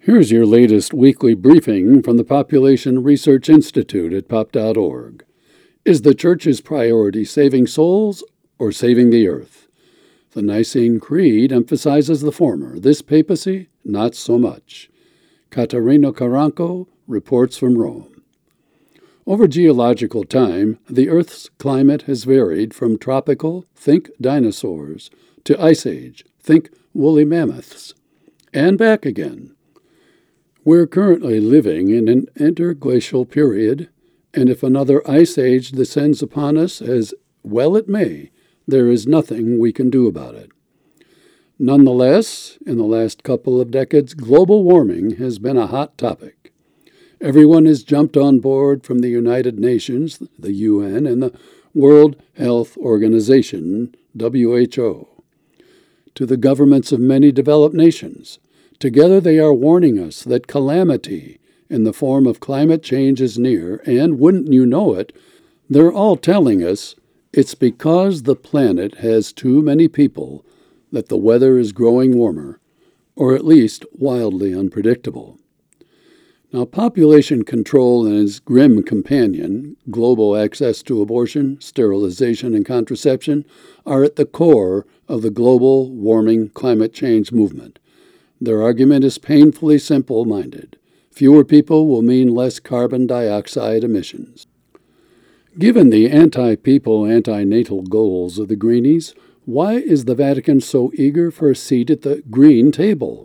Here's your latest weekly briefing from the Population Research Institute at pop.org. Is the Church's priority saving souls or saving the earth? The Nicene Creed emphasizes the former. This papacy, not so much. Caterina Caranco reports from Rome. Over geological time, the Earth's climate has varied from tropical, think dinosaurs, to ice age, think woolly mammoths, and back again. We're currently living in an interglacial period, and if another ice age descends upon us, as well it may, there is nothing we can do about it. Nonetheless, in the last couple of decades, global warming has been a hot topic. Everyone has jumped on board, from the United Nations, the UN, and the World Health Organization, WHO, to the governments of many developed nations. Together they are warning us that calamity in the form of climate change is near, and wouldn't you know it, they're all telling us it's because the planet has too many people that the weather is growing warmer, or at least wildly unpredictable. Now, population control and its grim companion, global access to abortion, sterilization, and contraception, are at the core of the global warming climate change movement. Their argument is painfully simple-minded. Fewer people will mean less carbon dioxide emissions. Given the anti-people, anti-natal goals of the Greenies, why is the Vatican so eager for a seat at the green table?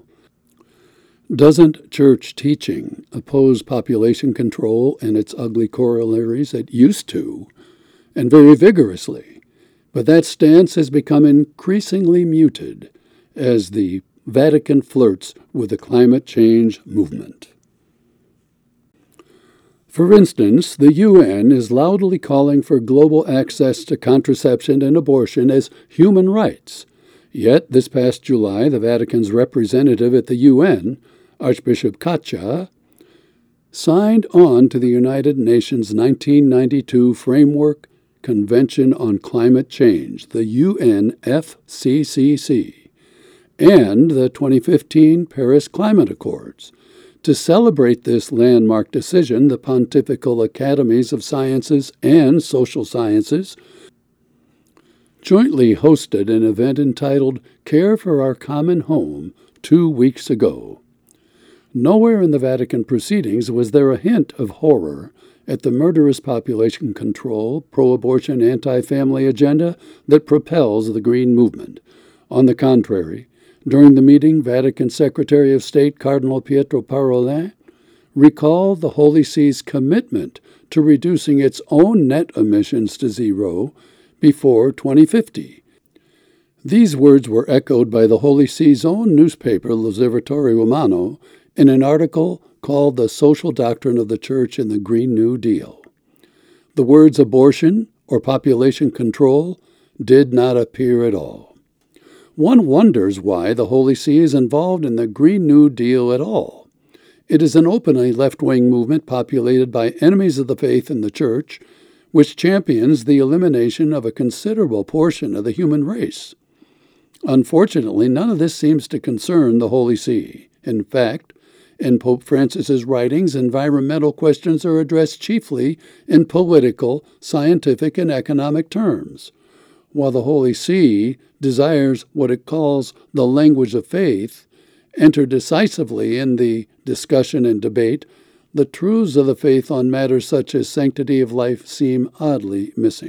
Doesn't church teaching oppose population control and its ugly corollaries? It used to, and very vigorously. But that stance has become increasingly muted as the Vatican flirts with the climate change movement. For instance, the UN is loudly calling for global access to contraception and abortion as human rights. Yet, this past July, the Vatican's representative at the UN, Archbishop Caccia, signed on to the United Nations 1992 Framework Convention on Climate Change, the UNFCCC, and the 2015 Paris Climate Accords. To celebrate this landmark decision, the Pontifical Academies of Sciences and Social Sciences jointly hosted an event entitled Care for Our Common Home 2 weeks ago. Nowhere in the Vatican proceedings was there a hint of horror at the murderous population control, pro-abortion, anti-family agenda that propels the Green movement. On the contrary, during the meeting, Vatican Secretary of State Cardinal Pietro Parolin recalled the Holy See's commitment to reducing its own net emissions to zero before 2050. These words were echoed by the Holy See's own newspaper, L'Osservatore Romano, in an article called The Social Doctrine of the Church in the Green New Deal. The words abortion or population control did not appear at all. One wonders why the Holy See is involved in the Green New Deal at all. It is an openly left-wing movement populated by enemies of the faith in the Church, which champions the elimination of a considerable portion of the human race. Unfortunately, none of this seems to concern the Holy See. In fact, in Pope Francis's writings, environmental questions are addressed chiefly in political, scientific, and economic terms. While the Holy See desires what it calls the language of faith, enter decisively in the discussion and debate, the truths of the faith on matters such as sanctity of life seem oddly missing.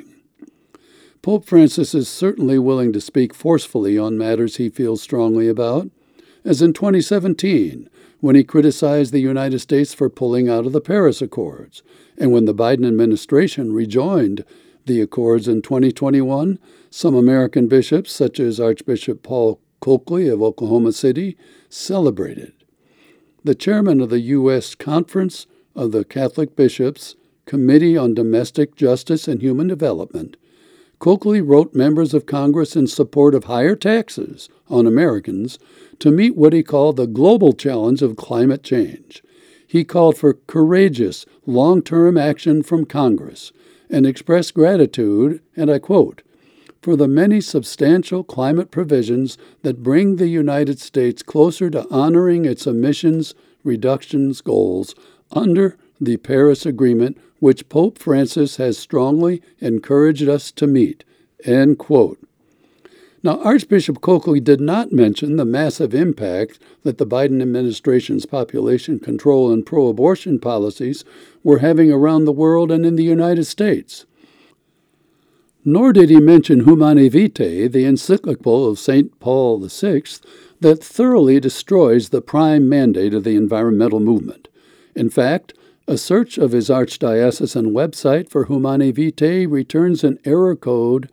Pope Francis is certainly willing to speak forcefully on matters he feels strongly about, as in 2017, when he criticized the United States for pulling out of the Paris Accords, and when the Biden administration rejoined the Accords in 2021, some American bishops, such as Archbishop Paul Coakley of Oklahoma City, celebrated. The chairman of the U.S. Conference of the Catholic Bishops' Committee on Domestic Justice and Human Development, Coakley wrote members of Congress in support of higher taxes on Americans to meet what he called the global challenge of climate change. He called for courageous, long-term action from Congress and expressed gratitude, and I quote, for the many substantial climate provisions that bring the United States closer to honoring its emissions reductions goals under the Paris Agreement, which Pope Francis has strongly encouraged us to meet." End quote. Now, Archbishop Coakley did not mention the massive impact that the Biden administration's population control and pro-abortion policies were having around the world and in the United States. Nor did he mention Humanae Vitae, the encyclical of St. Paul VI, that thoroughly destroys the prime mandate of the environmental movement. In fact, a search of his archdiocesan website for Humanae Vitae returns an error code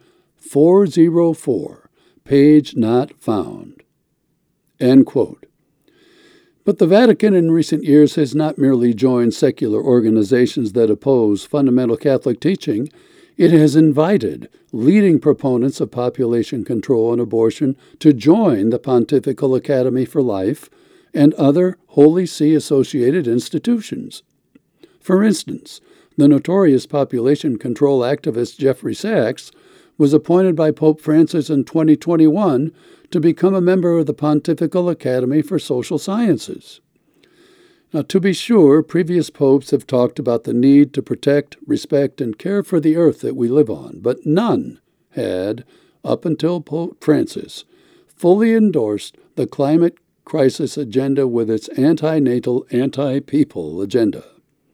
404, page not found. End quote. But the Vatican in recent years has not merely joined secular organizations that oppose fundamental Catholic teaching. It has invited leading proponents of population control and abortion to join the Pontifical Academy for Life and other Holy See-associated institutions. For instance, the notorious population control activist Jeffrey Sachs was appointed by Pope Francis in 2021 to become a member of the Pontifical Academy for Social Sciences. Now, to be sure, previous popes have talked about the need to protect, respect, and care for the earth that we live on, but none had, up until Pope Francis, fully endorsed the climate crisis agenda with its anti-natal, anti-people agenda.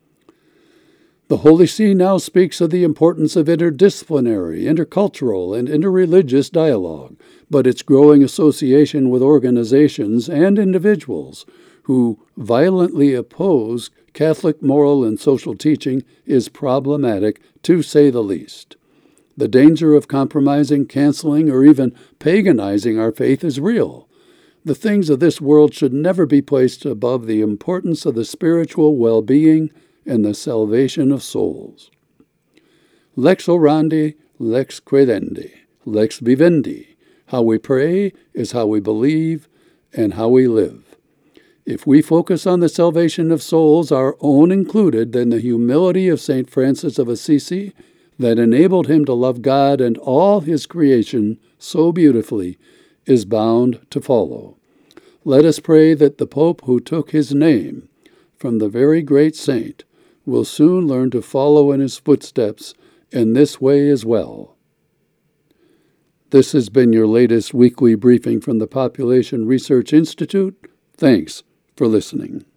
The Holy See now speaks of the importance of interdisciplinary, intercultural, and interreligious dialogue, but its growing association with organizations and individuals who violently oppose Catholic moral and social teaching is problematic, to say the least. The danger of compromising, canceling, or even paganizing our faith is real. The things of this world should never be placed above the importance of the spiritual well-being and the salvation of souls. Lex orandi, lex credendi, lex vivendi. How we pray is how we believe and how we live. If we focus on the salvation of souls, our own included, then the humility of St. Francis of Assisi that enabled him to love God and all his creation so beautifully is bound to follow. Let us pray that the Pope who took his name from the very great saint will soon learn to follow in his footsteps in this way as well. This has been your latest weekly briefing from the Population Research Institute. Thanks for listening.